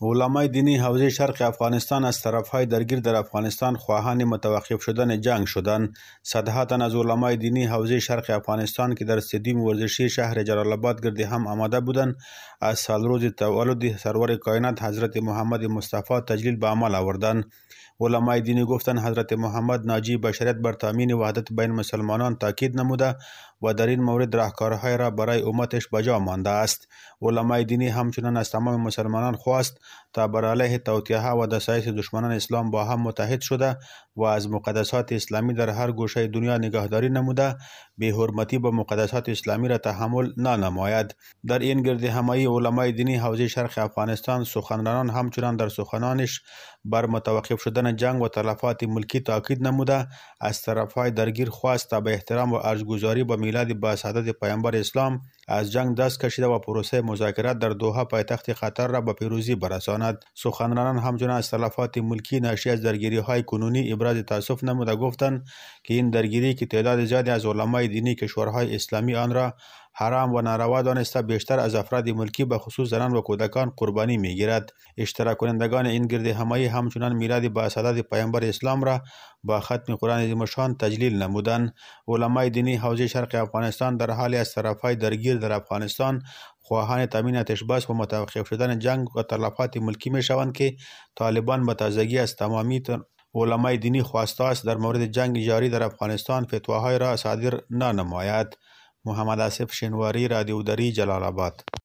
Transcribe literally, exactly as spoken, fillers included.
علمای دینی حوزه شرق افغانستان از طرفهای درگیر در افغانستان خواهان متوقف شدن جنگ شدند. صدها تن از علمای دینی حوزه شرق افغانستان که در استادیوم ورزشی شهر جلال آباد گرد هم آماده بودند، از سالروز تولد سرور کائنات حضرت محمد مصطفی تجلیل به عمل آوردند. علمای دینی گفتند حضرت محمد ناجی بشریت بر تامین وحدت بین مسلمانان تاکید نموده و در این مورد راهکارهای را برای امتش بجا مانده است. علمای دینی همچنین از تمام مسلمانان خواست تا بر علیه توطئه‌ها و دسایس دشمنان اسلام با هم متحد شده و از مقدسات اسلامی در هر گوشه دنیا نگهداری نموده بی‌حرمتی به مقدسات اسلامی را تحمل ننماید. در این گرد همایی علمای دینی حوزه شرق افغانستان سخنرانان همچنان در سخنانش بر متوقف شدن جنگ و تلفات ملکی تاکید نموده از طرفهای درگیر خواست تا به احترام و ارزگزاری به میلاد باسعادت پیامبر اسلام از جنگ دست کشیده و پروسه مذاکرات در دوحه پایتخت قطر را به پیروزی برساند. سخنرانان همچنین از تلفات ملکی ناشی از درگیری های کنونی ابراز تاسف نموده گفتند که این درگیری که تعداد زیادی از علمای دینی کشورهای اسلامی آن را حرام و ناروا دانسته بیشتر از افراد ملکی به خصوص زنان و کودکان قربانی میگیرد. اشتراک کنندگان این گرد همایی همچنان میلاد باسعادت پیامبر اسلام را با ختم قرآن عظیم شان تجلیل نمودند. علمای دینی حوزه شرق افغانستان در حالی از طرفهای درگیر در افغانستان خواهان تامین آتش بس و متوقف شدن جنگ و تلفات ملکی می شوند که طالبان به تازگی از تمامی علمای دینی خواسته است در مورد جنگ جاری در افغانستان فتواهای را صادر ننماید. محمد آصف شینواری، رادیو دری، جلال آباد.